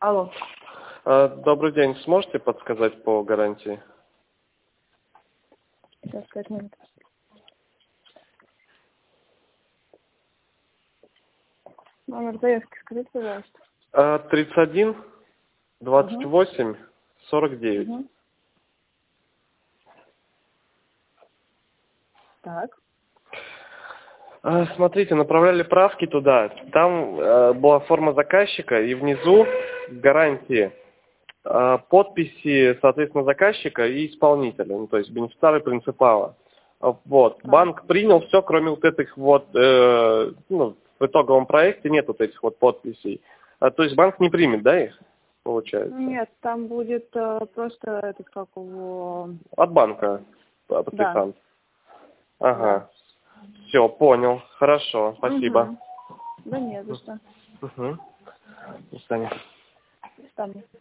Алло. Добрый день. Сможете подсказать по гарантии? Сейчас, 5 минут. Номер заявки скажите, пожалуйста. 31 28 49. Угу. Так. Смотрите, направляли правки туда. Там была форма заказчика, и внизу в гарантии подписи, соответственно, заказчика и исполнителя, ну, то есть бенефициара и принципала. Вот. Так. Банк принял все, кроме вот этих вот, в итоговом проекте нет вот этих вот подписей. То есть банк не примет, да, их, получается? Нет, там будет просто этот, как его... От банка Да. подписант. Ага. Да. Все, понял. Хорошо, спасибо. Угу. Да нет, за что. Угу. До свидания. Там.